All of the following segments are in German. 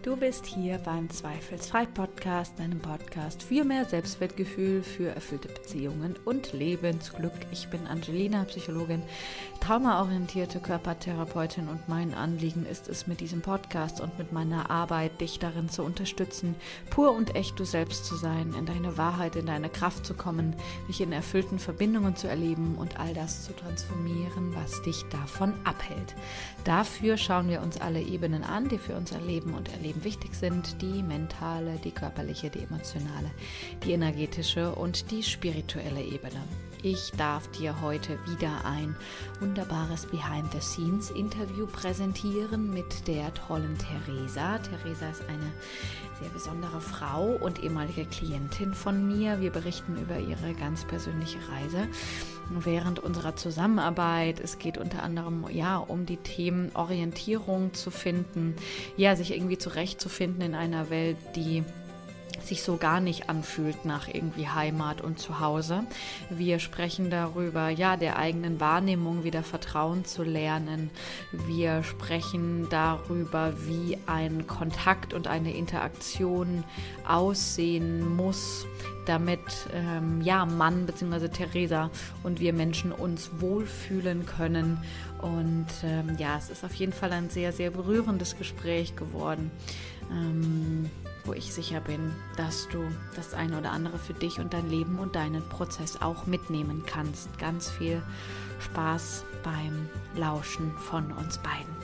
Du bist hier beim Zweifelsfrei Podcast, einem Podcast für mehr Selbstwertgefühl, für erfüllte Beziehungen und Lebensglück. Ich bin Angelina, Psychologin, traumaorientierte Körpertherapeutin und mein Anliegen ist es, mit diesem Podcast und mit meiner Arbeit dich darin zu unterstützen, pur und echt du selbst zu sein, in deine Wahrheit, in deine Kraft zu kommen, dich in erfüllten Verbindungen zu erleben und all das zu transformieren, was dich davon abhält. Dafür schauen wir uns alle Ebenen an, die für unser Leben und Erleben wichtig sind: die mentale, die körperliche, die emotionale, die energetische und die spirituelle Ebene. Ich darf dir heute wieder ein wunderbares Behind-the-Scenes-Interview präsentieren mit der tollen Theresa. Theresa ist eine sehr besondere Frau und ehemalige Klientin von mir. Wir berichten über ihre ganz persönliche Reise während unserer Zusammenarbeit. Es geht unter anderem um die Themen Orientierung zu finden, sich irgendwie zurechtzufinden in einer Welt, die sich so gar nicht anfühlt nach irgendwie Heimat und Zuhause. Wir sprechen darüber, der eigenen Wahrnehmung wieder Vertrauen zu lernen. Wir sprechen darüber, wie ein Kontakt und eine Interaktion aussehen muss, damit Mann bzw. Theresa und wir Menschen uns wohlfühlen können. Und es ist auf jeden Fall ein sehr, sehr berührendes Gespräch geworden, wo ich sicher bin, dass du das eine oder andere für dich und dein Leben und deinen Prozess auch mitnehmen kannst. Ganz viel Spaß beim Lauschen von uns beiden.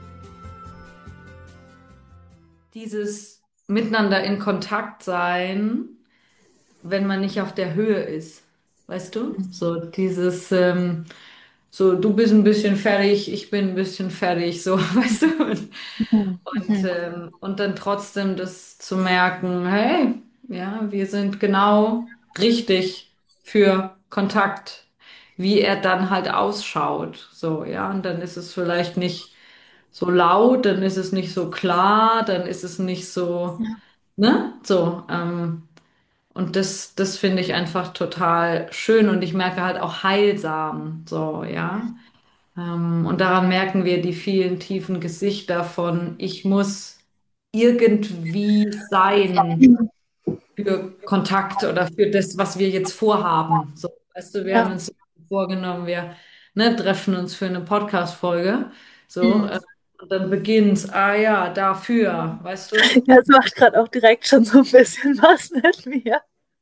Dieses Miteinander in Kontakt sein, wenn man nicht auf der Höhe ist, weißt du? So dieses, du bist ein bisschen fertig, ich bin ein bisschen fertig, so, weißt du? Und dann trotzdem das zu merken, hey, wir sind genau richtig für Kontakt, wie er dann halt ausschaut, so, und dann ist es vielleicht nicht so laut, dann ist es nicht so klar, dann ist es nicht so, ne, und das finde ich einfach total schön und ich merke halt auch heilsam, so, ja. Und daran merken wir die vielen tiefen Gesichter von: Ich muss irgendwie sein für Kontakt oder für das, was wir jetzt vorhaben. So, weißt du, wir haben Ja. uns vorgenommen, wir treffen uns für eine Podcast-Folge. So, Mhm. und dann beginnt's, dafür, weißt du? Ja, es macht gerade auch direkt schon so ein bisschen was mit mir.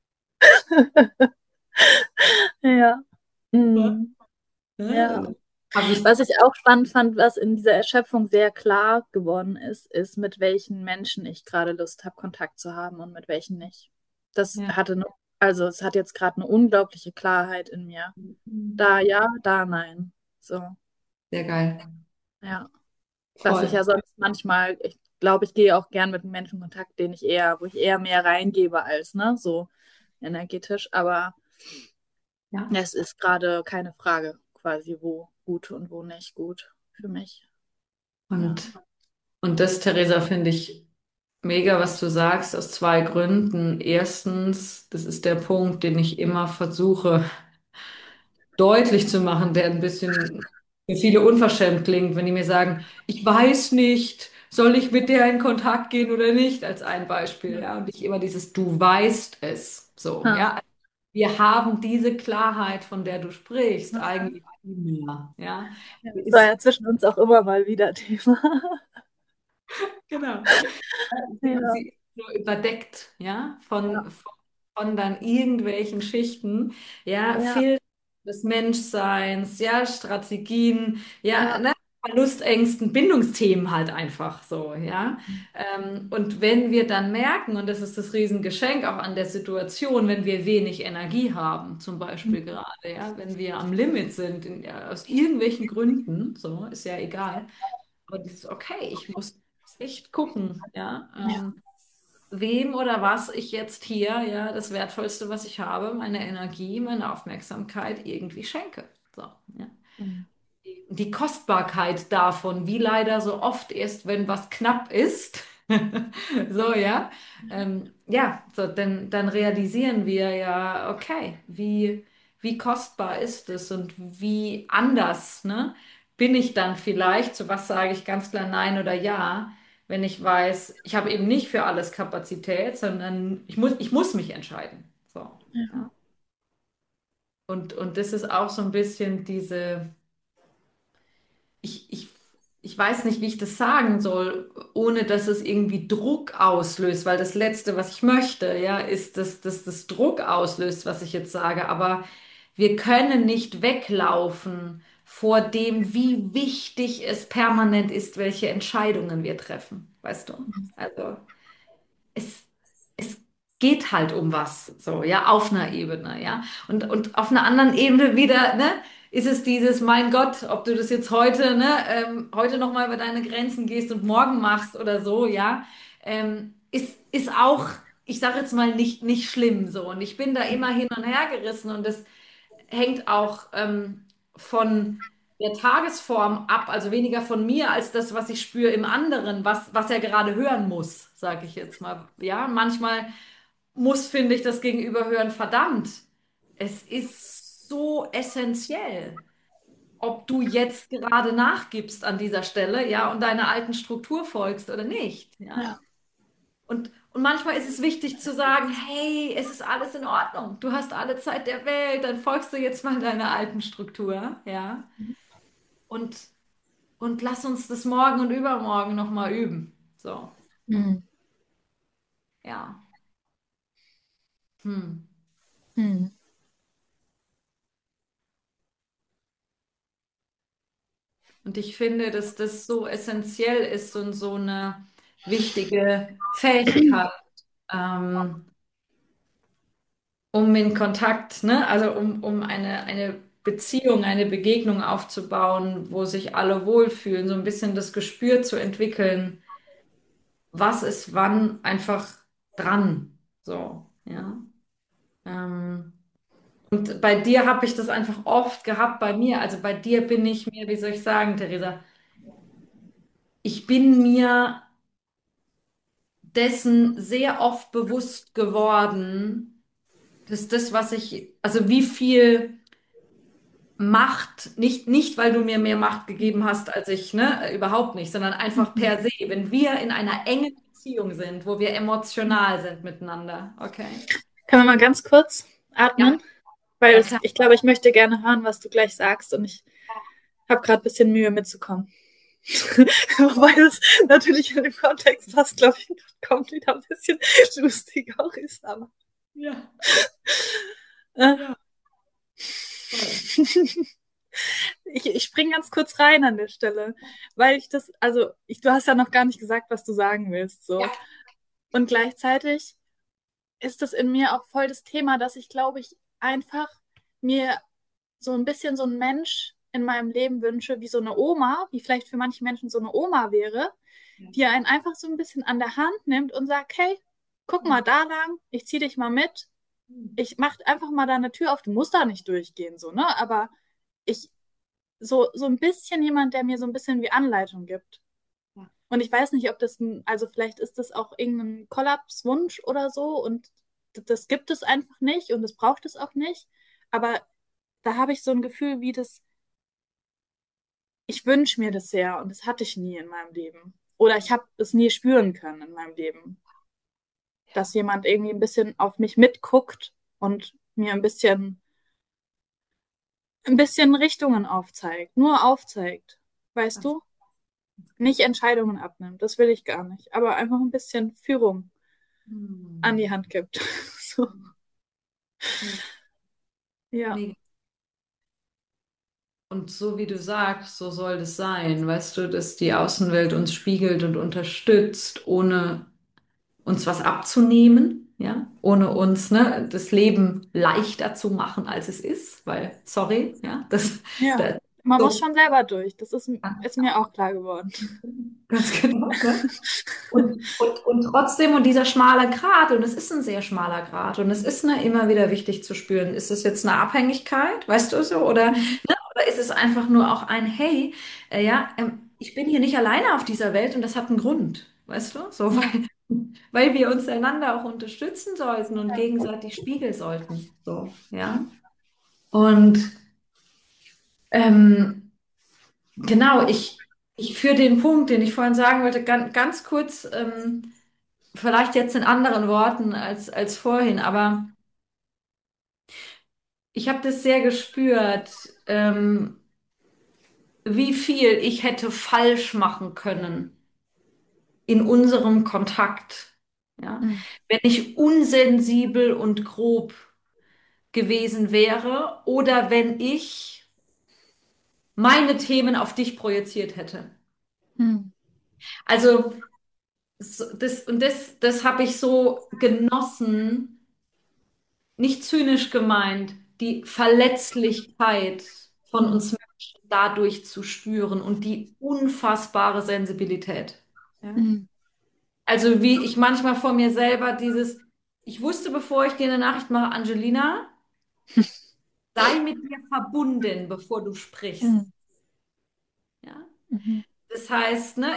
Ja. Ja. Mhm. Ja. Habe ich, Was ich auch spannend fand, was in dieser Erschöpfung sehr klar geworden ist, mit welchen Menschen ich gerade Lust habe, Kontakt zu haben und mit welchen nicht. Das ja. hatte, also es hat jetzt gerade eine unglaubliche Klarheit in mir. Da ja, da nein. So, Sehr geil. ja. Was ich Voll. ja sonst manchmal, ich glaube, ich gehe auch gern mit Menschen in Kontakt, wo ich eher mehr reingebe als, ne, so energetisch. Aber Ja. es ist gerade keine Frage, quasi, wo gut und wo nicht gut für mich. Ja. Und, und das, Theresa, finde ich mega, was du sagst, aus zwei Gründen. Erstens, das ist der Punkt, den ich immer versuche deutlich zu machen, der ein bisschen für viele unverschämt klingt, wenn die mir sagen, ich weiß nicht, soll ich mit der in Kontakt gehen oder nicht, als ein Beispiel, ja. Und ich immer dieses, du weißt es, so, Ja. ja. Wir haben diese Klarheit, von der du sprichst, Ja. eigentlich nie mehr, ja. Ja, Die das war ist, ja zwischen uns auch immer mal wieder Thema. genau. Ja, Sie ist nur überdeckt, ja, ja, von dann irgendwelchen Schichten, ja, Filter des Menschseins, Strategien, ja, Verlustängsten, Bindungsthemen halt einfach so, ja. Und wenn wir dann merken, und das ist das Riesengeschenk auch an der Situation, wenn wir wenig Energie haben, zum Beispiel gerade, wenn wir am Limit sind, aus irgendwelchen Gründen, so, ist ja egal, aber dieses, okay, ich muss echt gucken, ja, wem oder was ich jetzt hier, das Wertvollste, was ich habe, meine Energie, meine Aufmerksamkeit irgendwie schenke. So, ja. Die Kostbarkeit davon, wie leider so oft erst, wenn was knapp ist, so, so, dann realisieren wir okay, wie kostbar ist es und wie anders, ne, bin ich dann vielleicht, zu was sage ich ganz klar Nein oder Ja, wenn ich weiß, ich habe eben nicht für alles Kapazität, sondern ich muss mich entscheiden. So, Ja. ja. Und das ist auch so ein bisschen ich, ich, ich weiß nicht, wie ich das sagen soll, ohne dass es irgendwie Druck auslöst, weil das Letzte, was ich möchte, ja, ist, dass das Druck auslöst, was ich jetzt sage. Aber wir können nicht weglaufen vor dem, wie wichtig es permanent ist, welche Entscheidungen wir treffen. Weißt du? Also es, es geht halt um was, so, ja, auf einer Ebene, ja. Und auf einer anderen Ebene wieder, ne, ist es dieses, mein Gott, ob du das jetzt heute, ne, heute nochmal über deine Grenzen gehst und morgen machst oder so, ja, ist auch, ich sage jetzt mal, nicht schlimm, so. Und ich bin da immer hin und her gerissen und das hängt auch von der Tagesform ab, also weniger von mir als das, was ich spüre im anderen, was er gerade hören muss, sage ich jetzt mal. Ja, manchmal muss, finde ich, das Gegenüber hören, verdammt, es ist so essentiell, ob du jetzt gerade nachgibst an dieser Stelle, ja, und deiner alten Struktur folgst oder nicht, ja. Ja. Und manchmal ist es wichtig zu sagen, hey, es ist alles in Ordnung. Du hast alle Zeit der Welt, dann folgst du jetzt mal deiner alten Struktur, ja. Und, und lass uns das morgen und übermorgen nochmal üben. So, Hm. ja. Hm. Hm. Und ich finde, dass das so essentiell ist und so eine wichtige Fähigkeit, ähm, um in Kontakt, ne, also um eine Beziehung, eine Begegnung aufzubauen, wo sich alle wohlfühlen, so ein bisschen das Gespür zu entwickeln, was ist wann einfach dran. So, ja. Ähm, und bei dir habe ich das einfach oft gehabt, bei mir. Also bei dir bin ich mir, wie soll ich sagen, Theresa, ich bin mir dessen sehr oft bewusst geworden, dass das, was ich, also wie viel Macht, nicht weil du mir mehr Macht gegeben hast als ich, ne, überhaupt nicht, sondern einfach Mhm. per se, wenn wir in einer engen Beziehung sind, wo wir emotional sind miteinander, okay? Können wir mal ganz kurz Ja, atmen? Weil ja es, klar. ich glaube, ich möchte gerne hören, was du gleich sagst und ich habe gerade ein bisschen Mühe mitzukommen. Wobei das natürlich in dem Kontext, was glaube ich kommt, wieder ein bisschen lustig auch ist, aber Ja, äh, ja, voll. ich springe ganz kurz rein an der Stelle, weil ich das, also du hast ja noch gar nicht gesagt, was du sagen willst, Ja. so. Und gleichzeitig ist das in mir auch voll das Thema, dass ich glaube, ich einfach mir so ein bisschen so ein Mensch in meinem Leben wünsche, wie so eine Oma, wie vielleicht für manche Menschen so eine Oma wäre, die einen einfach so ein bisschen an der Hand nimmt und sagt, hey, guck mal da lang, ich zieh dich mal mit, ich mach einfach mal da eine Tür auf, du musst da nicht durchgehen, so, ne? Aber ich, so ein bisschen jemand, der mir so ein bisschen wie Anleitung gibt. Ja. Und ich weiß nicht, ob das ein, also vielleicht ist das auch irgendein Kollapswunsch oder so und das gibt es einfach nicht und das braucht es auch nicht. Aber da habe ich so ein Gefühl, wie das, ich wünsche mir das sehr und das hatte ich nie in meinem Leben. Oder ich habe es nie spüren können in meinem Leben, dass jemand irgendwie ein bisschen auf mich mitguckt und mir ein bisschen Richtungen aufzeigt, nur aufzeigt. Weißt Das, du? Nicht Entscheidungen abnimmt, das will ich gar nicht, aber einfach ein bisschen Führung an die hm. Hand gibt. So, Ja, ja. mega. Und so wie du sagst, so soll das sein, weißt du, dass die Außenwelt uns spiegelt und unterstützt, ohne uns was abzunehmen, ja, ohne uns, ne, das Leben leichter zu machen, als es ist, weil, sorry, ja, Ja, das man muss so, schon selber durch. Das ist mir auch klar geworden. ganz genau, ne? Und trotzdem, und dieser schmale Grat, und es ist ein sehr schmaler Grat, und es ist ne, immer wieder wichtig zu spüren, ist es jetzt eine Abhängigkeit, weißt du so, Mhm. oder ist es einfach nur auch ein, hey, ja, ich bin hier nicht alleine auf dieser Welt und das hat einen Grund, weißt du, so, Ja, weil wir uns einander auch unterstützen sollten und gegenseitig spiegeln sollten, so, ja. Und ähm, genau, ich für den Punkt, den ich vorhin sagen wollte, ganz kurz, vielleicht jetzt in anderen Worten als vorhin, aber ich habe das sehr gespürt, wie viel ich hätte falsch machen können in unserem Kontakt, ja, Mhm. wenn ich unsensibel und grob gewesen wäre oder wenn ich meine Themen auf dich projiziert hätte. Mhm. Also das habe ich so genossen, nicht zynisch gemeint, die Verletzlichkeit von Mhm. uns Menschen dadurch zu spüren und die unfassbare Sensibilität. Ja? Mhm. Also wie ich manchmal vor mir selber ich wusste, bevor ich dir eine Nachricht mache, Angelina, sei mit dir verbunden, bevor du sprichst. Mhm. Ja? Mhm. Das heißt, ne,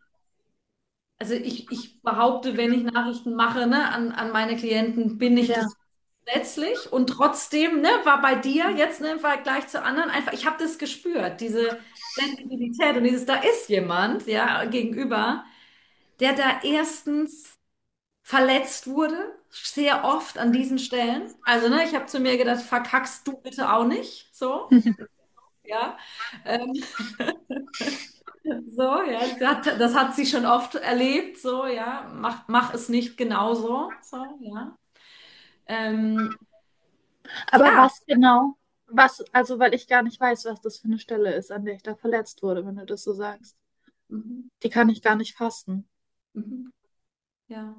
ich behaupte, wenn ich Nachrichten mache, ne, an meine Klienten, bin ich Ja. das letztlich und trotzdem, ne, war bei dir jetzt, ne, im Vergleich zu anderen einfach, ich habe das gespürt, diese Sensibilität und da ist jemand, ja, gegenüber, der da erstens verletzt wurde, sehr oft an diesen Stellen. Also, ne, ich habe zu mir gedacht, verkackst du bitte auch nicht, so, ja. Ähm, So, ja, das hat sie schon oft erlebt, so, ja, mach es nicht genauso, so, ja. Ähm, Aber ja, was genau? Was, also weil ich gar nicht weiß, was das für eine Stelle ist, an der ich da verletzt wurde, wenn du das so sagst. mhm, Die kann ich gar nicht fassen. mhm, ja,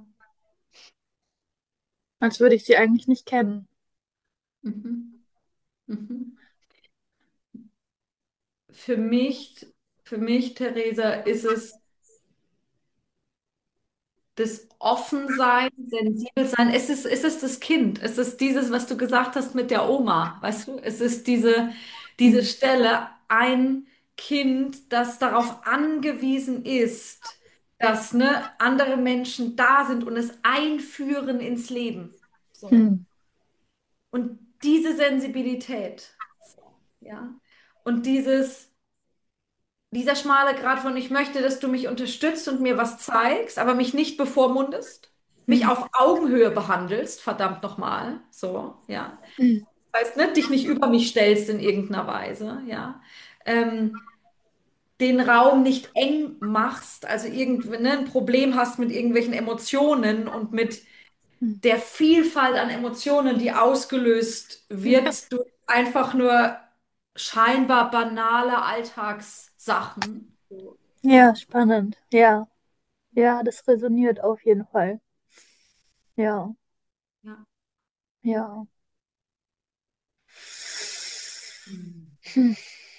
Als würde ich sie eigentlich nicht kennen. mhm, mhm. Für mich, für mich, Theresa, ist es das Offensein, sensibel sein. Es ist das Kind. Es ist dieses, was du gesagt hast mit der Oma, weißt du? Es ist diese Mhm. Stelle, ein Kind, das darauf angewiesen ist, dass ne, andere Menschen da sind und es einführen ins Leben. So. Mhm. Und diese Sensibilität, so, ja. Und dieser schmale Grat von, ich möchte, dass du mich unterstützt und mir was zeigst, aber mich nicht bevormundest, mich Mhm. auf Augenhöhe behandelst, verdammt nochmal, so, ja. Mhm. Das heißt, ne, dich nicht über mich stellst in irgendeiner Weise, ja. Ähm, den Raum nicht eng machst, also irgendwie, ne, ein Problem hast mit irgendwelchen Emotionen und mit Mhm. der Vielfalt an Emotionen, die ausgelöst Ja. wird durch einfach nur scheinbar banale Alltagssachen. So. Ja, spannend. Ja. Ja, das resoniert auf jeden Fall. Ja. Ja. Ja. Mhm. Hm.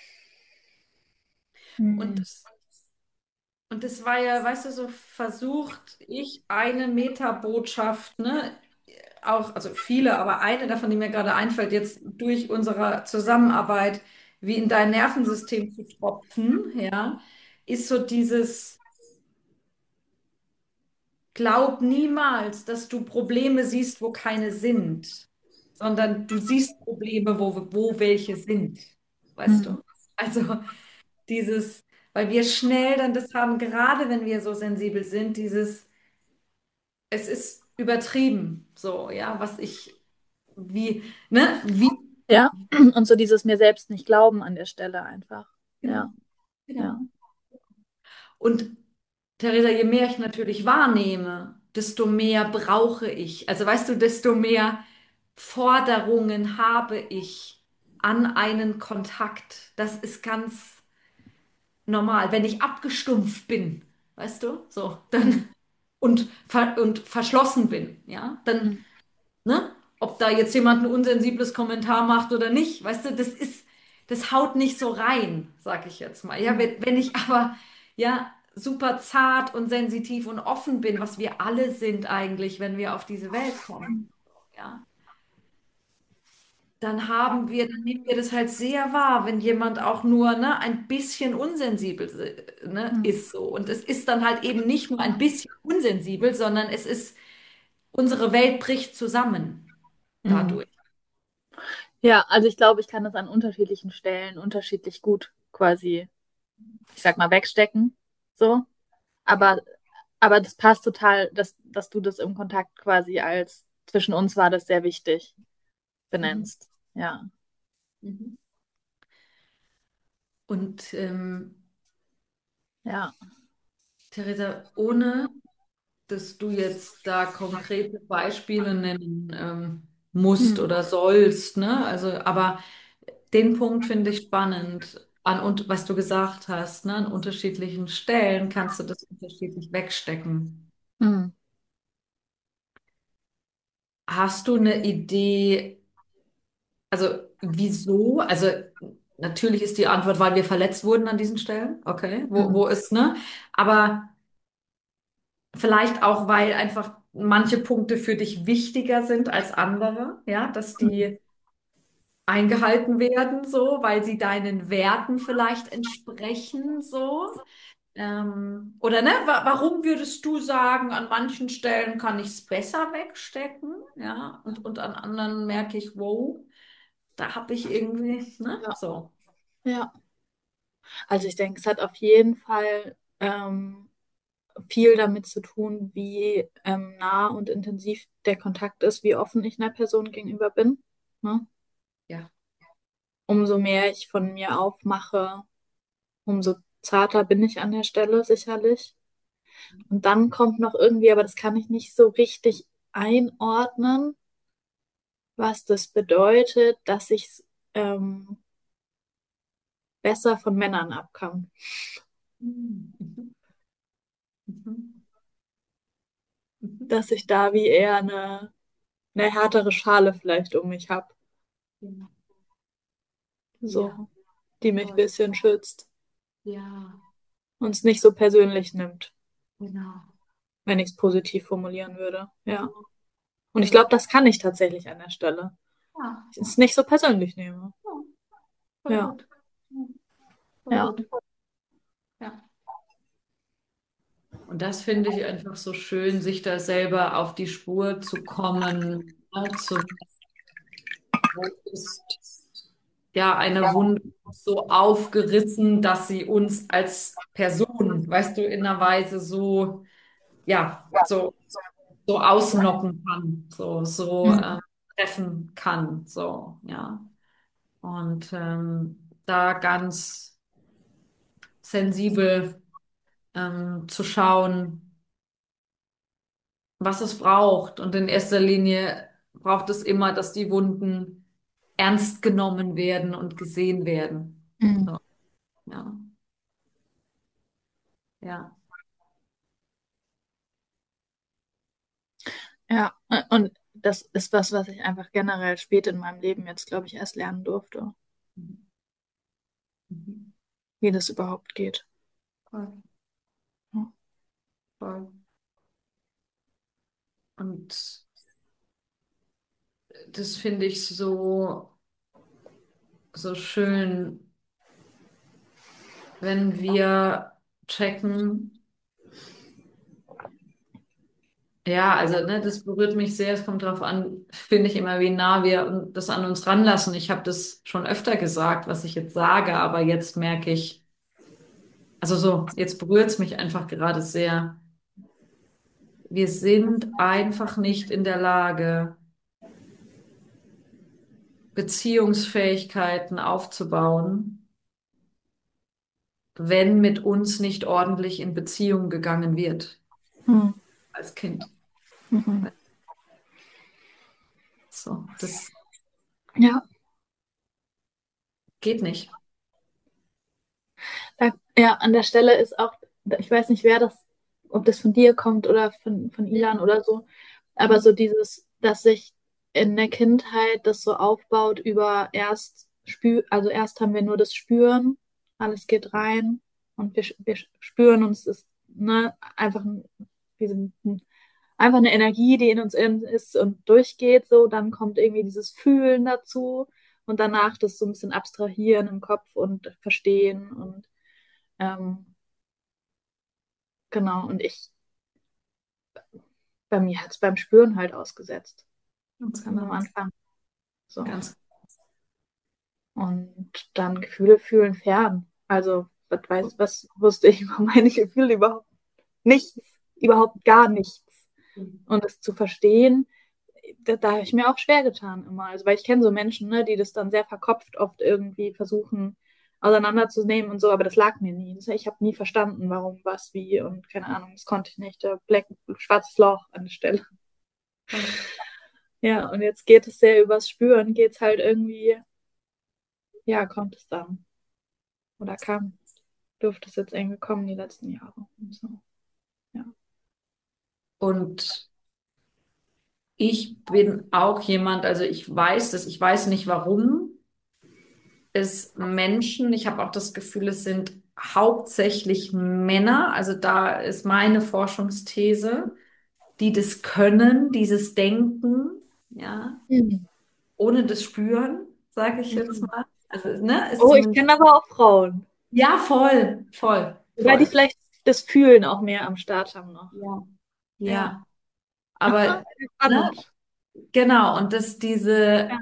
Und, Hm. und das war ja, weißt du, so versucht ich eine Metabotschaft, ne, auch, also viele, aber eine davon, die mir gerade einfällt, jetzt durch unsere Zusammenarbeit, wie in dein Nervensystem zu tropfen, ja, ist so dieses, glaub niemals, dass du Probleme siehst, wo keine sind, sondern du siehst Probleme, wo welche sind, weißt Hm. du? Also dieses, weil wir schnell dann das haben, gerade wenn wir so sensibel sind, es ist übertrieben, so, ja, wie, Ja. Und so dieses mir selbst nicht glauben an der Stelle einfach. genau, Ja. genau. Ja. Und Theresa, je mehr ich natürlich wahrnehme, desto mehr brauche ich. Also weißt du, desto mehr Forderungen habe ich an einen Kontakt. Das ist ganz normal. Wenn ich abgestumpft bin, weißt du, so, Hm. dann und verschlossen bin, ja, dann, Hm. ne, ob da jetzt jemand ein unsensibles Kommentar macht oder nicht, weißt du, das haut nicht so rein, sag ich jetzt mal. Ja, Hm. wenn ich aber, ja, super zart und sensitiv und offen bin, was wir alle sind eigentlich, wenn wir auf diese Welt kommen, ja, dann nehmen wir das halt sehr wahr, wenn jemand auch nur, ne, ein bisschen unsensibel, ne, Hm. ist so. Und es ist dann halt eben nicht nur ein bisschen unsensibel, sondern unsere Welt bricht zusammen Hm. dadurch. Ja, also ich glaube, ich kann das an unterschiedlichen Stellen unterschiedlich gut quasi ich sag mal, wegstecken. So. Aber, aber das passt total, dass du das im Kontakt quasi als zwischen uns war das sehr wichtig Mhm. benennst. Ja. Mhm. Und Ja. Theresa, ohne dass du jetzt da konkrete Beispiele nennen musst Hm. oder sollst, ne? Also, aber den Punkt finde ich spannend, und was du gesagt hast, ne? An unterschiedlichen Stellen kannst du das unterschiedlich wegstecken. Hm. Hast du eine Idee, also wieso? Also natürlich ist die Antwort, weil wir verletzt wurden an diesen Stellen, okay, Hm. wo ist, ne? Aber vielleicht auch, weil einfach manche Punkte für dich wichtiger sind als andere, ja, dass Hm. die eingehalten werden, so, weil sie deinen Werten vielleicht entsprechen, so. Oder ne, warum würdest du sagen, an manchen Stellen kann ich es besser wegstecken, ja, und an anderen merke ich, wow, da habe ich irgendwie, ne, Ja. so. Ja. Also ich denke, es hat auf jeden Fall viel damit zu tun, wie nah und intensiv der Kontakt ist, wie offen ich einer Person gegenüber bin. Ne? Ja. Umso mehr ich von mir aufmache, umso zarter bin ich an der Stelle sicherlich. Und dann kommt noch irgendwie, aber das kann ich nicht so richtig einordnen, was das bedeutet, dass ich es besser von Männern ab kann. Mhm. Mhm. Mhm. Mhm. Dass ich da wie eher eine härtere Schale vielleicht um mich habe, Ja, ja, so, die mich ein voll. bisschen schützt Ja, und es nicht so persönlich nimmt, genau. wenn ich es positiv formulieren würde. Ja. Und ich Ja, glaube, das kann ich tatsächlich an der Stelle. ja, Ich es nicht so persönlich nehme. ja, voll Ja, gut. Ja, voll ja. gut. Ja. Und das finde ich einfach so schön, sich da selber auf die Spur zu kommen, ne, wo ist ja eine Wunde so aufgerissen, dass sie uns als Person, weißt du, in einer Weise so, ja, so ausnocken kann, so Mhm. treffen kann, so, ja. Und da ganz sensibel zu schauen, was es braucht. Und in erster Linie braucht es immer, dass die Wunden ernst genommen werden und gesehen werden. Mhm. So, ja, ja. Ja, und das ist was, was ich einfach generell spät in meinem Leben jetzt, glaube ich, erst lernen durfte, Mhm. Mhm. wie das überhaupt geht. Voll, Ja. voll. Und das finde ich so schön, wenn wir checken. Ja, also ne, das berührt mich sehr. Es kommt darauf an, finde ich immer, wie nah wir das an uns ranlassen. Ich habe das schon öfter gesagt, was ich jetzt sage, aber jetzt merke ich, also so, jetzt berührt es mich einfach gerade sehr. Wir sind einfach nicht in der Lage, Beziehungsfähigkeiten aufzubauen, wenn mit uns nicht ordentlich in Beziehung gegangen wird Hm. als Kind. Mhm. So, das Ja, geht nicht. ja, an der Stelle ist auch, ich weiß nicht, wer das, ob das von dir kommt oder von Ja. Ilan oder so, aber Mhm. so dieses, dass sich in der Kindheit das so aufbaut über also erst haben wir nur das Spüren, alles geht rein und wir spüren uns, ist ne, einfach, wie so einfach eine Energie, die in uns ist und durchgeht, so, dann kommt irgendwie dieses Fühlen dazu und danach das so ein bisschen abstrahieren im Kopf und verstehen und ähm, genau, und bei mir hat es beim Spüren halt ausgesetzt. Ganz Ganz am genau. Anfang. So. Ganz. Und dann Gefühle fühlen fern. Also was wusste ich über meine Gefühle überhaupt nichts, überhaupt gar nichts. Und das zu verstehen, da habe ich mir auch schwer getan immer. Also, weil ich kenne so Menschen, ne, die das dann sehr verkopft oft irgendwie versuchen auseinanderzunehmen und so, aber das lag mir nie. Ich habe nie verstanden, warum, was, wie und keine Ahnung, das konnte ich nicht. Schwarzes Loch an der Stelle. Ja, und jetzt geht es sehr übers Spüren, geht es halt irgendwie, ja, kommt es dann. Oder dürfte es jetzt irgendwie kommen die letzten Jahre. Und so. Ja. Und ich bin auch jemand, also ich weiß das, ich weiß nicht warum, es Menschen, ich habe auch das Gefühl, es sind hauptsächlich Männer, also da ist meine Forschungsthese, die das können, dieses Denken, ja, Mhm. ohne das Spüren, sage ich jetzt Mhm. mal. Also, ne, ist Oh, ich zumindest, kenne aber auch Frauen. ja, voll, voll, Weil die voll. vielleicht das Fühlen auch mehr am Start haben noch. Ja. Ja. Ja, Aha, aber, ne, spannend. genau, und Ja.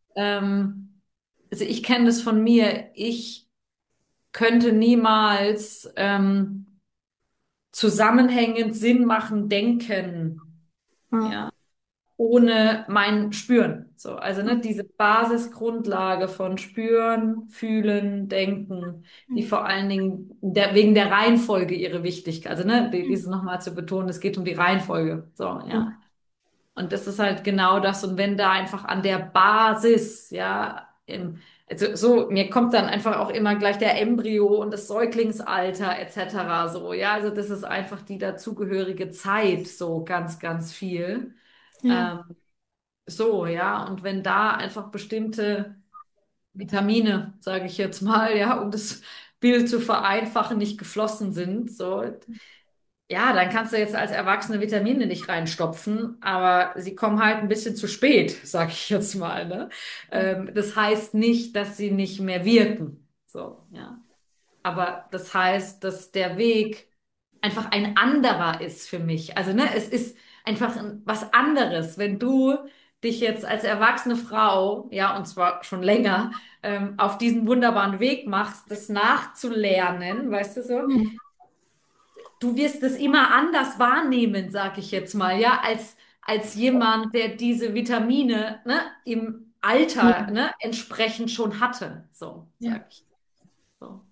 also ich kenne das von mir, ich könnte niemals zusammenhängend Sinn machen, denken, Ja. ja, ohne mein Spüren. So, also ne, diese Basisgrundlage von Spüren, Fühlen, Denken, die vor allen Dingen wegen der Reihenfolge ihre Wichtigkeit, also ne, dieses nochmal zu betonen, es geht um die Reihenfolge. So, ja. Und das ist halt genau das. Und wenn da einfach an der Basis, ja, also so, mir kommt dann einfach auch immer gleich der Embryo und das Säuglingsalter etc. so, ja, also das ist einfach die dazugehörige Zeit, so ganz, ganz viel. Ja. Ähm, so, ja, und wenn da einfach bestimmte Vitamine, sage ich jetzt mal, ja, um das Bild zu vereinfachen, nicht geflossen sind, so, ja, dann kannst du jetzt als Erwachsene Vitamine nicht reinstopfen, aber sie kommen halt ein bisschen zu spät, sag ich jetzt mal, ne? Das heißt nicht, dass sie nicht mehr wirken. So, ja. Aber das heißt, dass der Weg einfach ein anderer ist für mich. Also, ne, es ist einfach was anderes, wenn du dich jetzt als erwachsene Frau, ja, und zwar schon länger, auf diesen wunderbaren Weg machst, das nachzulernen, weißt du so? Mhm. Du wirst es immer anders wahrnehmen, sag ich jetzt mal, ja, als jemand, der diese Vitamine, ne, im Alter, Mhm. ne, entsprechend schon hatte. So, Ja. sag ich. So.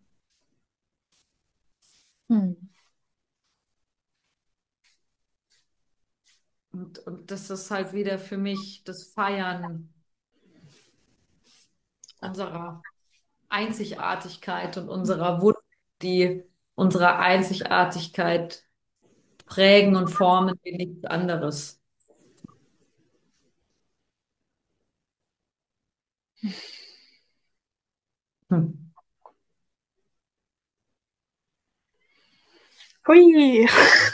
Mhm. Und das ist halt wieder für mich das Feiern unserer Einzigartigkeit und unserer Wunder, die unsere Einzigartigkeit prägen und formen wie nichts anderes. Hm. Hui.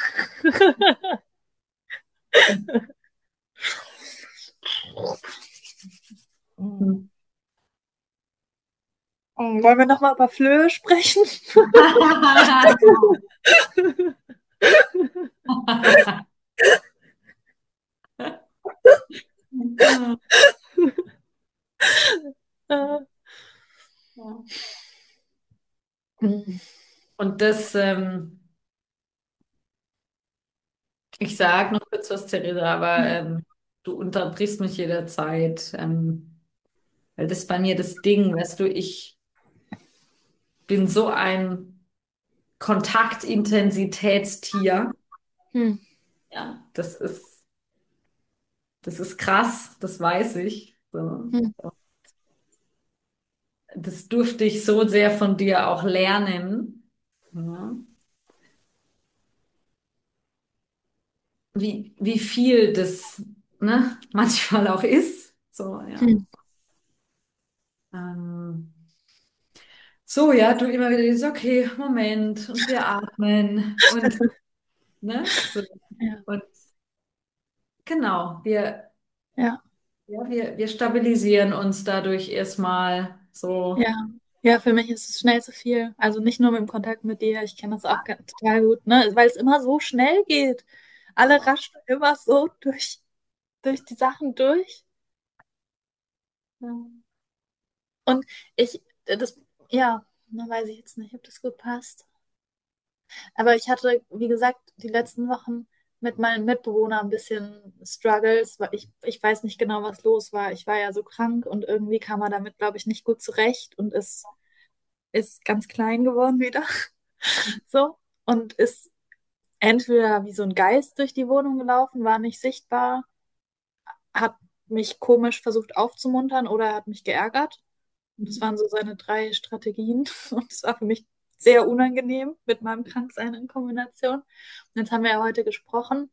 Mhm. Hm. Wollen wir nochmal über Flöhe sprechen? Äh, mhm. Und das, ich sage noch kurz was, Theresa, aber du unterbrichst mich jederzeit, weil das ist bei mir das Ding, weißt du, ich bin so ein Kontaktintensitätstier. Mhm. Ja, das ist krass, das weiß ich. So. Mhm. Das durfte ich so sehr von dir auch lernen. Ja. Wie viel das, ne, manchmal auch ist. So, ja. Mhm. Ähm, so, ja, du immer wieder dieses, okay, Moment, und wir atmen und, ne, so. Ja. Und genau, Ja. wir stabilisieren uns dadurch erstmal so. Ja. Ja, für mich ist es schnell zu viel. Also nicht nur mit dem Kontakt mit dir, ich kenne das auch total gut, ne? Weil es immer so schnell geht. Alle raschen immer so durch die Sachen durch. Ja. Und ich, das, ja. Da weiß ich jetzt nicht, ob das gut passt. Aber ich hatte, wie gesagt, die letzten Wochen mit meinen Mitbewohnern ein bisschen Struggles, weil ich weiß nicht genau, was los war. Ich war ja so krank und irgendwie kam er damit, glaube ich, nicht gut zurecht und ist ganz klein geworden wieder. So. Und ist entweder wie so ein Geist durch die Wohnung gelaufen, war nicht sichtbar, hat mich komisch versucht aufzumuntern oder hat mich geärgert. Das waren so seine drei Strategien. Und es war für mich sehr unangenehm mit meinem Kranksein in Kombination. Und jetzt haben wir ja heute gesprochen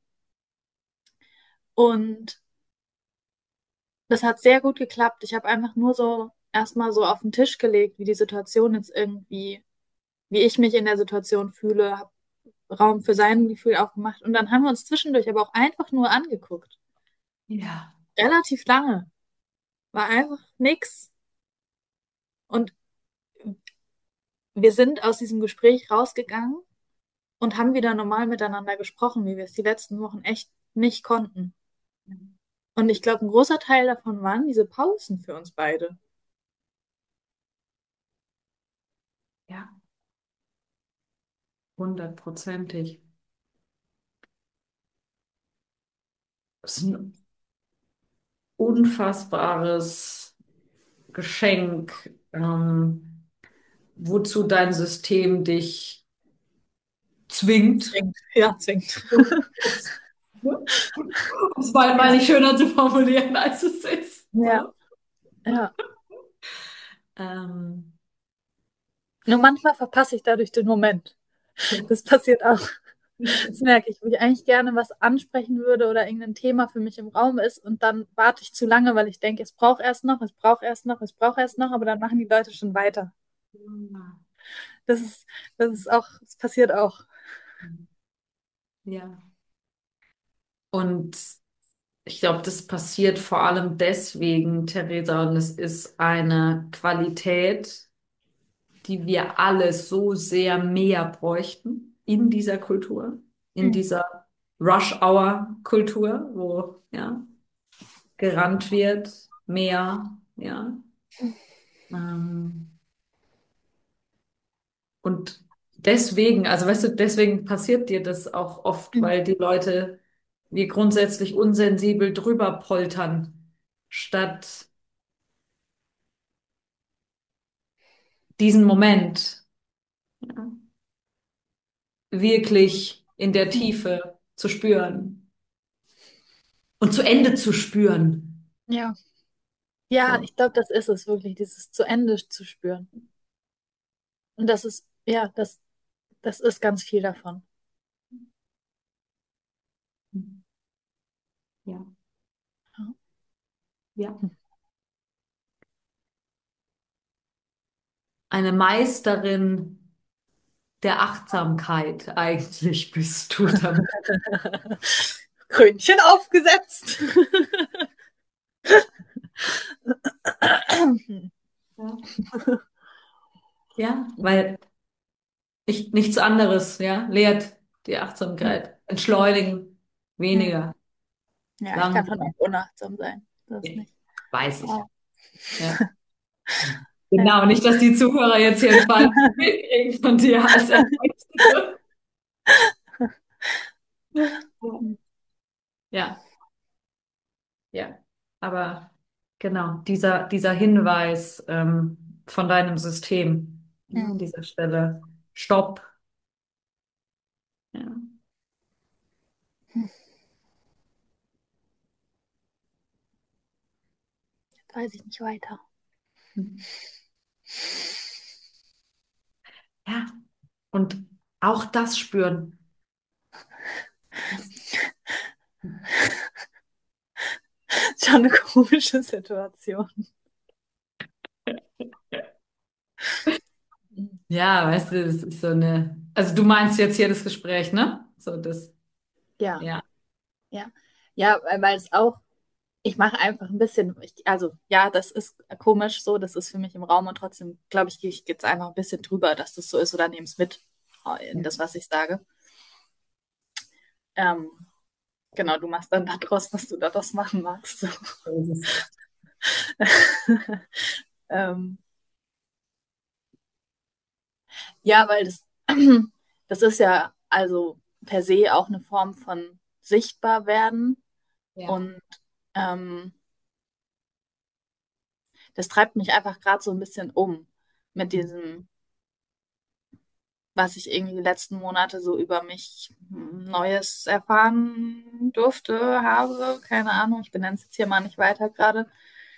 und das hat sehr gut geklappt. Ich habe einfach nur so erstmal so auf den Tisch gelegt, wie die Situation jetzt irgendwie, wie ich mich in der Situation fühle, habe Raum für sein Gefühl aufgemacht. Und dann haben wir uns zwischendurch aber auch einfach nur angeguckt. Ja. Relativ lange. War einfach nix. Und wir sind aus diesem Gespräch rausgegangen und haben wieder normal miteinander gesprochen, wie wir es die letzten Wochen echt nicht konnten. Und ich glaube, ein großer Teil davon waren diese Pausen für uns beide. Ja, 100%ig. Das ist ein unfassbares Geschenk, wozu dein System dich zwingt. Zwingt. Ja, zwingt. Um es mal Ja, nicht schöner zu formulieren, als es ist. ja, So. ja. Ähm, Nur manchmal verpasse ich dadurch den Moment. Das passiert auch. Das merke ich, wo ich eigentlich gerne was ansprechen würde oder irgendein Thema für mich im Raum ist und dann warte ich zu lange, weil ich denke, es braucht erst noch, es braucht erst noch, es braucht erst noch, aber dann machen die Leute schon weiter. Das ist, das ist auch, das passiert auch. ja. Und ich glaube, das passiert vor allem deswegen, Theresa, und es ist eine Qualität, die wir alle so sehr mehr bräuchten in dieser Kultur, in Hm. dieser Rush-Hour-Kultur, wo ja gerannt wird, mehr, ja. Ähm, und deswegen, also weißt du, deswegen passiert dir das auch oft, Hm. weil die Leute wir grundsätzlich unsensibel drüber poltern, statt diesen Moment ja, wirklich in der Tiefe zu spüren und zu Ende zu spüren. Ja, ja, So. ich glaube, das ist es wirklich, dieses zu Ende zu spüren. Und das ist, ja, das ist ganz viel davon. Ja, Ja. ja. Eine Meisterin der Achtsamkeit eigentlich bist du damit. Krönchen aufgesetzt. Ja, ja, weil nichts anderes, ja, lehrt die Achtsamkeit. Entschleunigen, Hm. weniger, Ja, ich kann schon langsam. auch unachtsam sein. Das Ja, nicht. weiß ich. Ja. Ja. Ja. Genau, nicht, dass die Zuhörer jetzt hier ein falsches Bild kriegen von dir als Erwachsene. Ja, ja. Aber genau, dieser Hinweis von deinem System ja, Hm. an dieser Stelle, Stopp. Ja. Jetzt weiß ich nicht weiter. Ja, und auch das spüren. Schon eine komische Situation. Ja, weißt du, das ist so eine. Also du meinst jetzt hier das Gespräch, ne? So das. Ja, Ja. ja. Ja, weil es auch, ich mache einfach ein bisschen, also ja, das ist komisch so, das ist für mich im Raum und trotzdem, glaube ich, gehe ich jetzt einfach ein bisschen drüber, dass das so ist oder nehme es mit in das, was ich sage. Ähm, genau, du machst dann daraus, was du daraus machen magst. So. So ist es. ähm, Ja, weil das ist ja also per se auch eine Form von sichtbar werden. Ja. Und ähm, das treibt mich einfach gerade so ein bisschen um mit diesem, was ich irgendwie die letzten Monate so über mich Neues erfahren durfte, habe. Keine Ahnung, ich benenne es jetzt hier mal nicht weiter gerade.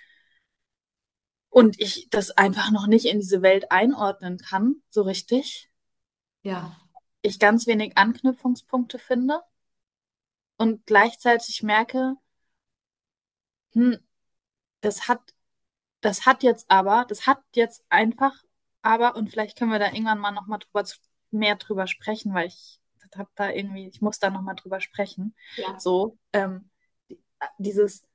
Und ich das einfach noch nicht in diese Welt einordnen kann, so richtig. Ja. Ich ganz wenig Anknüpfungspunkte finde und gleichzeitig merke, hm, das hat, das hat jetzt einfach, aber, und vielleicht können wir da irgendwann mal noch mal mehr drüber sprechen, weil ich habe da irgendwie, ich muss da noch mal drüber sprechen. Ja. So, dieses,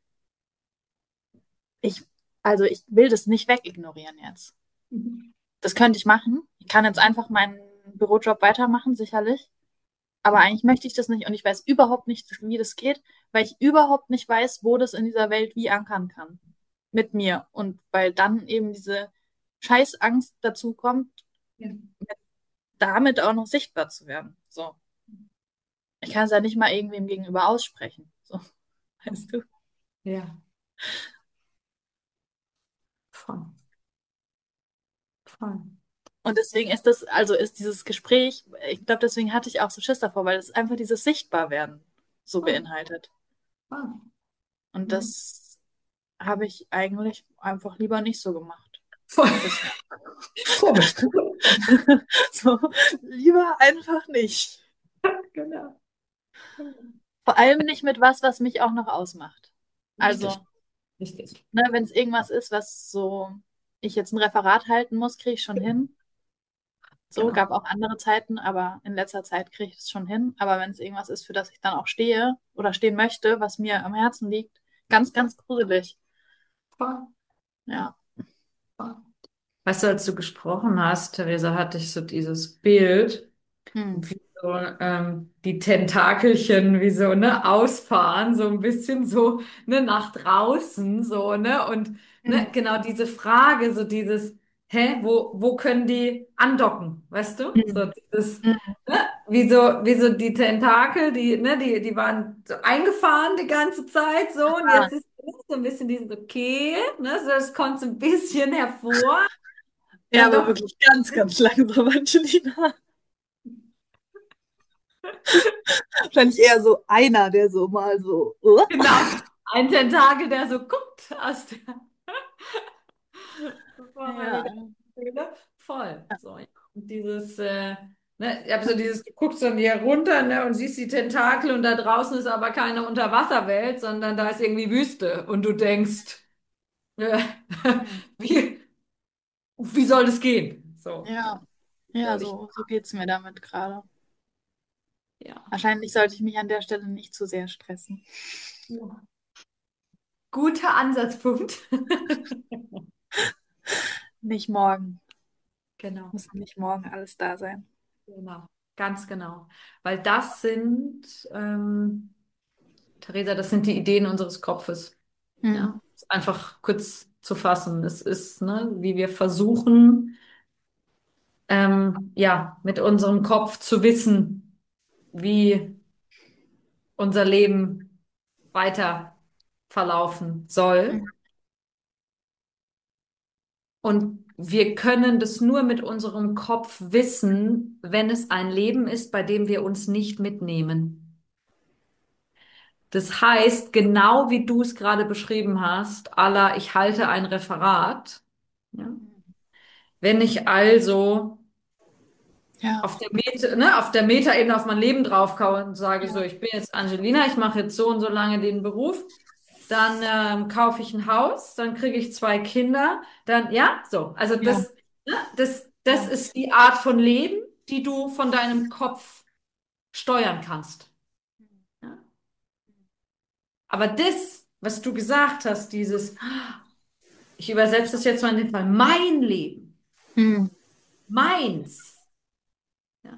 ich, also ich will das nicht wegignorieren jetzt. Mhm. Das könnte ich machen. Ich kann jetzt einfach meinen Bürojob weitermachen, sicherlich. Aber eigentlich möchte ich das nicht und ich weiß überhaupt nicht, wie das geht, weil ich überhaupt nicht weiß, wo das in dieser Welt wie ankern kann. Mit mir. Und weil dann eben diese Scheißangst dazu kommt, Ja. damit auch noch sichtbar zu werden. So. Ich kann es ja nicht mal irgendwem gegenüber aussprechen. So, weißt du? Ja. Voll. Voll. Und deswegen ist das, also ist dieses Gespräch, ich glaube, deswegen hatte ich auch so Schiss davor, weil es einfach dieses Sichtbarwerden so Voll. beinhaltet. Voll. Und Ja. das habe ich eigentlich einfach lieber nicht so gemacht. Voll. Bisher. Komisch. So, lieber einfach nicht. Genau. Vor allem nicht mit was, was mich auch noch ausmacht. Richtig. Also, Richtig. ne, wenn es irgendwas ist, was so ich jetzt ein Referat halten muss, kriege ich schon hin. So, Genau. gab auch andere Zeiten, aber in letzter Zeit kriege ich es schon hin. Aber wenn es irgendwas ist, für das ich dann auch stehe oder stehen möchte, was mir am Herzen liegt, ganz, ganz gruselig. Voll. Ja. Voll. Weißt du, als du gesprochen hast, Theresa, hatte ich so dieses Bild, Hm. wie so die Tentakelchen wie so, ne, ausfahren, so ein bisschen so, ne, nach draußen, so, ne, und, ne, Hm. genau diese Frage, so dieses, hä, wo können die andocken, weißt du? So Hm. dieses, Hm. ne, wie so die Tentakel, die waren so eingefahren die ganze Zeit, so, und Ah, jetzt ist so ein bisschen dieses, okay, ne, so, das kommt so ein bisschen hervor, ja, dann aber doch. wirklich ganz, ganz langsam, Angelina. Wahrscheinlich eher so einer, der so mal so. Genau, ein Tentakel, der so guckt aus der Ja. Vorhöhle. Voll. So, ja. Und dieses, ne, ich hab so dieses, du guckst dann hier runter, ne, und siehst die Tentakel und da draußen ist aber keine Unterwasserwelt, sondern da ist irgendwie Wüste. Und du denkst, äh, Hm. wie, wie soll das gehen? So, Ja, ja. ja, Völlig. so geht's mir damit gerade. Ja. Wahrscheinlich sollte ich mich an der Stelle nicht zu sehr stressen. Ja. Guter Ansatzpunkt. Nicht morgen. Genau. Muss nicht morgen alles da sein. Genau, ganz genau. Weil das sind, Theresa, das sind die Ideen unseres Kopfes. Hm. Ja, einfach kurz zu fassen. Es ist, ne, wie wir versuchen, ja, mit unserem Kopf zu wissen, wie unser Leben weiter verlaufen soll. Hm. Und wir können das nur mit unserem Kopf wissen, wenn es ein Leben ist, bei dem wir uns nicht mitnehmen. Das heißt, genau wie du es gerade beschrieben hast, ich halte ein Referat. Ja? Wenn ich also Ja, auf der Metaebene auf mein Leben draufkaue und sage so, ja, ich bin jetzt Angelina, ich mache jetzt so und so lange den Beruf, dann kaufe ich ein Haus, dann kriege ich zwei Kinder, dann, ja, so. Also ja, das ja. ist die Art von Leben, die du von deinem Kopf steuern kannst. Ja? Aber das, was du gesagt hast, dieses ich übersetze das jetzt mal in dem Fall. Mein Leben, Hm. meins, ja,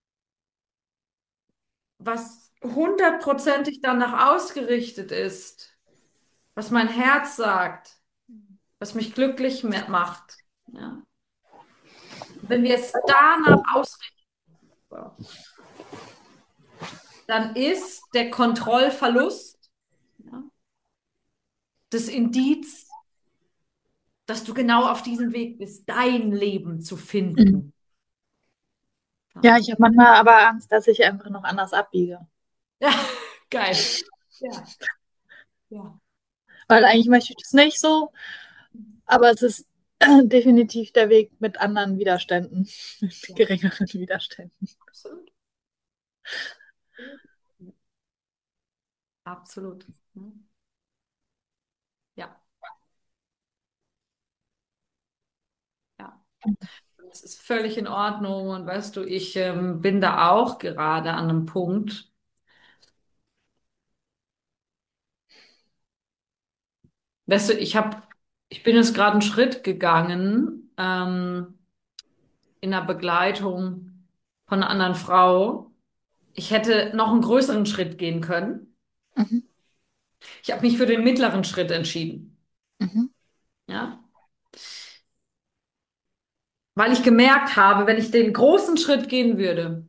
was hundertprozentig danach ausgerichtet ist, was mein Herz sagt, was mich glücklich macht. Ja. Wenn wir es danach ausrichten, dann ist der Kontrollverlust, ja, das Indiz, dass du genau auf diesem Weg bist, dein Leben zu Mhm. finden. Ja, Ja, ich habe manchmal aber Angst, dass ich einfach noch anders abbiege. ja, geil. Ja, ja. Weil eigentlich möchte ich das nicht so, aber es ist definitiv der Weg mit anderen Widerständen, mit Ja, geringeren Widerständen. absolut. Absolut. Ja, ja. Das ist völlig in Ordnung. Und weißt du, ich bin da auch gerade an einem Punkt. Weißt du, ich bin jetzt gerade einen Schritt gegangen, in der Begleitung von einer anderen Frau. Ich hätte noch einen größeren Schritt gehen können. Mhm. Ich habe mich für den mittleren Schritt entschieden. Mhm. Ja, weil ich gemerkt habe, wenn ich den großen Schritt gehen würde,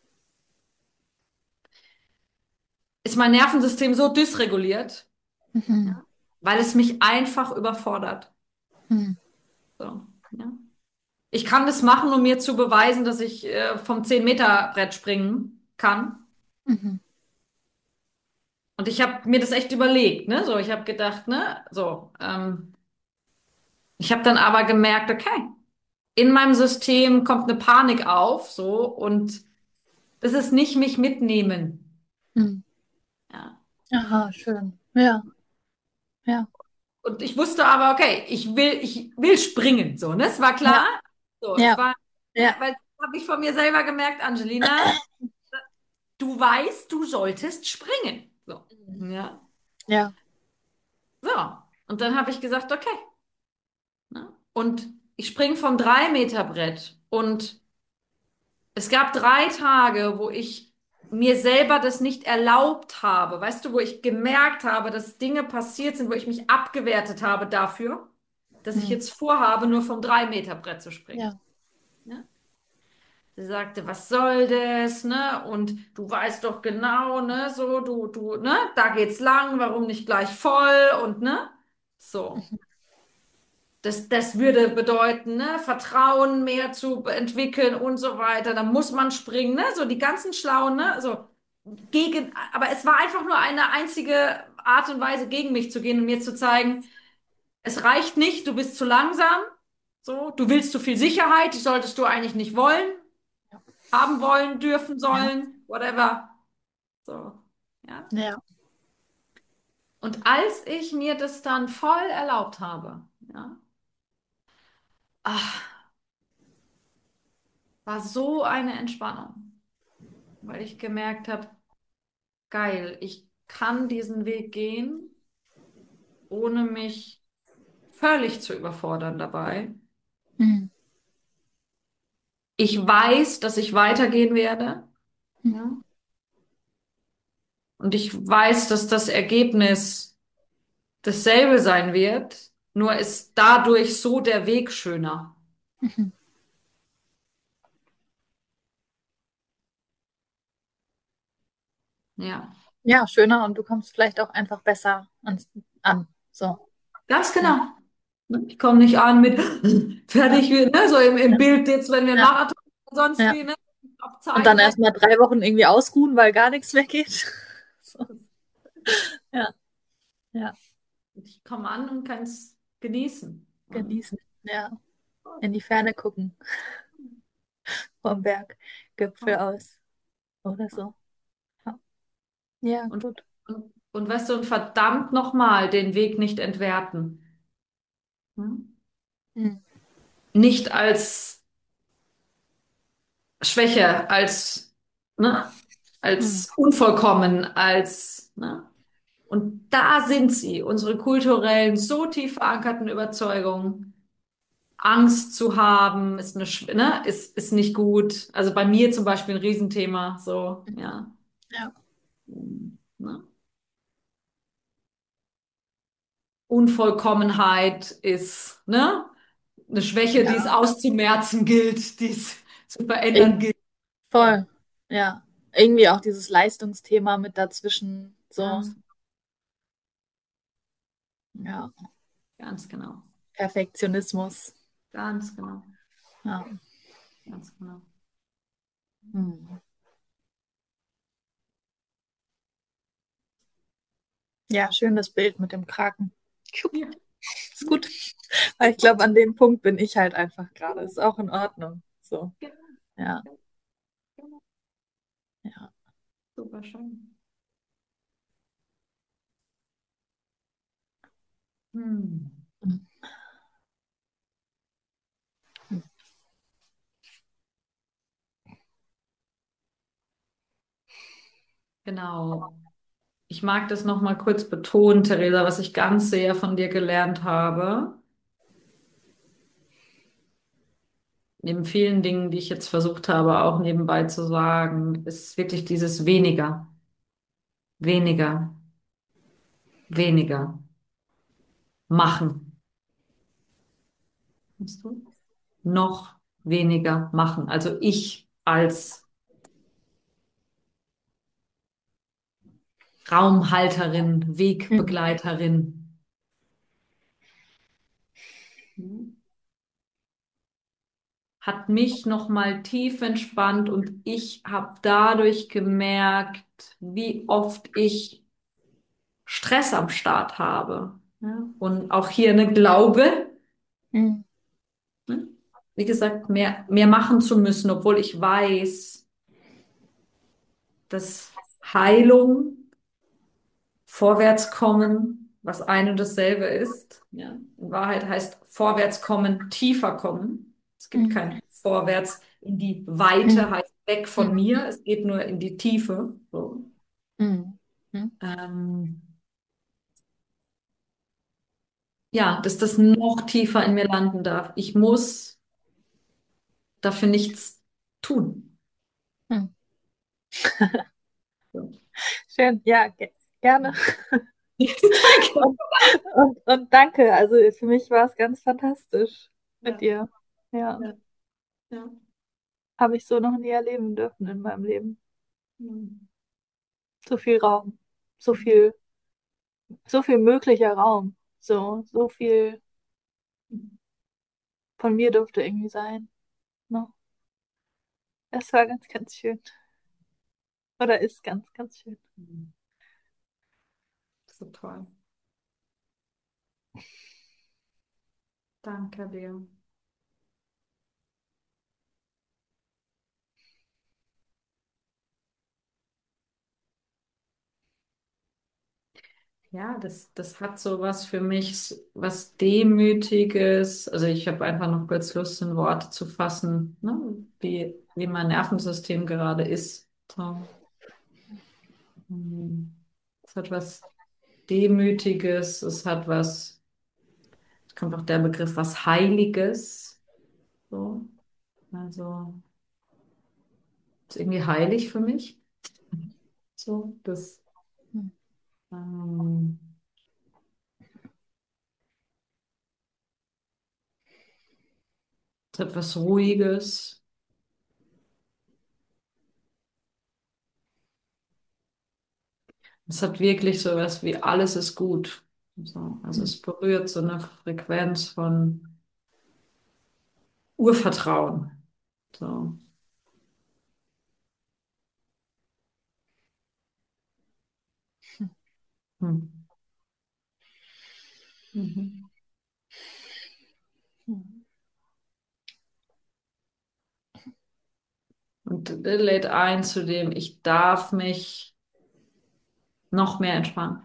ist mein Nervensystem so dysreguliert, Mhm. ja, weil es mich einfach überfordert. Mhm. So, ja. Ich kann das machen, um mir zu beweisen, dass ich vom 10-Meter-Brett springen kann. Mhm. Und ich habe mir das echt überlegt, ne? So, ich habe gedacht, ne? So, ich habe dann aber gemerkt, okay, in meinem System kommt eine Panik auf, so, und das ist nicht mich mitnehmen. Mhm. Ja. Aha, schön. Ja, ja, Und ich wusste aber, okay, ich will springen, so, ne? Es war ja, klar. So, es ja, war, ne? ja. Weil habe ich von mir selber gemerkt, Angelina, du weißt, du solltest springen. So, ja. Ja. So. Und dann habe ich gesagt, okay. Ne? Und ich springe vom 3-Meter-Brett. Und es gab 3 Tage, wo ich mir selber das nicht erlaubt habe. Weißt du, wo ich gemerkt habe, dass Dinge passiert sind, wo ich mich abgewertet habe dafür, dass ich Mhm. jetzt vorhabe, nur vom 3-Meter-Brett zu springen. Ja. Ja? Sie sagte, was soll das, ne? Und du weißt doch genau, ne? So, ne? Da geht's lang, warum nicht gleich voll und ne? So. Das würde bedeuten, ne, Vertrauen mehr zu entwickeln und so weiter. Da muss man springen, ne? So die ganzen Schlauen, ne? So aber es war einfach nur eine einzige Art und Weise, gegen mich zu gehen und mir zu zeigen, es reicht nicht, du bist zu langsam, so, du willst zu viel Sicherheit, die solltest du eigentlich nicht wollen, haben wollen, dürfen Ja. sollen, whatever. So, ja. Ja. Und als ich mir das dann voll erlaubt habe, ja, ach, war so eine Entspannung, weil ich gemerkt habe, geil, ich kann diesen Weg gehen, ohne mich völlig zu überfordern dabei. Mhm. Ich weiß, dass ich weitergehen werde. Ja. Mhm. Und ich weiß, dass das Ergebnis dasselbe sein wird, nur ist dadurch so der Weg schöner. Mhm. Ja, Ja, schöner und du kommst vielleicht auch einfach besser an. So. ganz genau. Ja. Ich komme nicht an mit Ja. fertig, ne, so im Ja. Bild jetzt, wenn wir einen Ja. Marathon oder sonst Ja. wie, ne, auf Und Zeit dann rennen. erstmal 3 Wochen irgendwie ausruhen, weil gar nichts mehr geht. So. Ja. Ja. Ich komme an und kann es genießen. Und Genießen. Ja. In die Ferne gucken. Vom Berggipfel aus. Oder so. Ja, ja, Und, gut. und weißt du, und verdammt nochmal den Weg nicht entwerten. Hm? Mhm. Nicht als Schwäche, ne, Mhm. als unvollkommen, ne? Und da sind sie, unsere kulturellen, so tief verankerten Überzeugungen. Angst zu haben, ne, ist nicht gut. Also bei mir zum Beispiel ein Riesenthema, so, ja. Ja. Ne? Unvollkommenheit ist, ne? eine Schwäche, die es Ja, auszumerzen gilt, die es zu verändern irgendwie gilt. voll. Ja. Irgendwie auch dieses Leistungsthema mit dazwischen. So, Ganz, ja. ganz genau. Perfektionismus. Ganz genau. Ja. Ganz genau. Hm. Ja, schön das Bild mit dem Kraken. Schupp. Ja, Ist ja, gut. Weil ich glaube, an dem Punkt bin ich halt einfach gerade. Ist auch in Ordnung. So, genau, ja, genau. ja. Super schön. Hm. Genau. Ich mag das noch mal kurz betonen, Theresa, was ich ganz sehr von dir gelernt habe. Neben vielen Dingen, die ich jetzt versucht habe, auch nebenbei zu sagen, ist wirklich dieses weniger, weniger, weniger machen. Weißt du? Noch weniger machen. Also ich als Raumhalterin, Mhm. Wegbegleiterin. Hat mich noch mal tief entspannt und ich habe dadurch gemerkt, wie oft ich Stress am Start habe. Ja? Und auch hier eine Glaube, Mhm. ne? Wie gesagt, mehr machen zu müssen, obwohl ich weiß, dass Heilung, Vorwärtskommen, was ein und dasselbe ist. Ja? In Wahrheit heißt Vorwärtskommen, tiefer kommen. Es gibt Mhm. kein Vorwärts in die Weite, Mhm. heißt weg von Mhm. mir. Es geht nur in die Tiefe. So. Mhm. Mhm. Ähm, ja, dass das noch tiefer in mir landen darf. Ich muss dafür nichts tun. Mhm. So. Schön, ja, gerne. Danke. Und danke. Also für mich war es ganz fantastisch mit Ja, dir. Ja, ja, ja. habe ich so noch nie erleben dürfen in meinem Leben. Hm. So viel Raum, so viel, so viel möglicher Raum. So viel von mir durfte irgendwie sein. Ne? Es war ganz, ganz schön. Oder ist ganz, ganz schön. So toll. Danke dir. Ja, das hat so was für mich, was Demütiges. Also ich habe einfach noch kurz Lust, in Worte zu fassen, ne? Wie mein Nervensystem gerade ist. So. Es hat was Demütiges, es hat was, es kommt auch der Begriff was Heiliges. So. Also, ist irgendwie heilig für mich. So, Hm. ähm, es hat was Ruhiges. Es hat wirklich so was wie alles ist gut. So, also Hm. es berührt so eine Frequenz von Urvertrauen. So. Hm. Mhm. Hm. Und das lädt ein zu dem, ich darf mich noch mehr entspannen.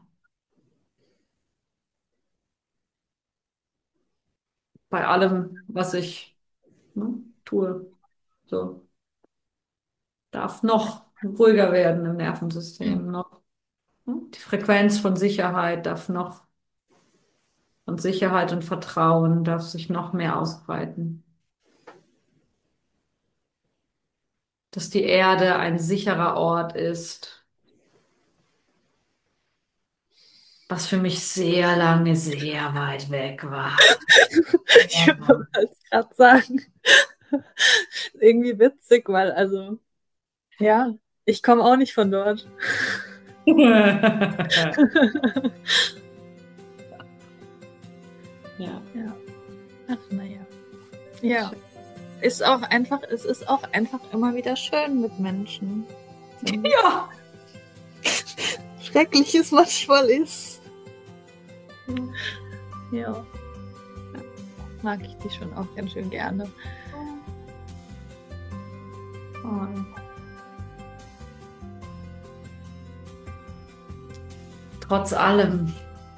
Bei allem, was ich, ne, tue. So, darf noch ruhiger werden im Hm. Nervensystem. Noch, ne? Die Frequenz von Sicherheit darf noch, von Sicherheit und Vertrauen darf sich noch mehr ausbreiten. Dass die Erde ein sicherer Ort ist, Was für mich sehr lange sehr weit weg war. Ich wollte es gerade sagen. Irgendwie witzig, weil, also, ja, ich komme auch nicht von dort. Ja. Ja. Ach, naja. Ja. Es ist auch einfach immer wieder schön mit Menschen. Ja. Schrecklich es manchmal ist. Ja. Mag ich die schon auch ganz schön gerne. Trotz allem.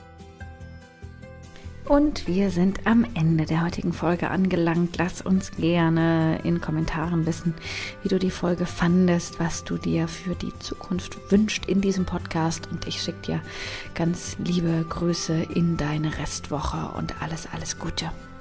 Und wir sind am Ende der heutigen Folge angelangt. Lass uns gerne in Kommentaren wissen, wie du die Folge fandest, was du dir für die Zukunft wünschst in diesem Podcast. Und ich schicke dir ganz liebe Grüße in deine Restwoche und alles Gute.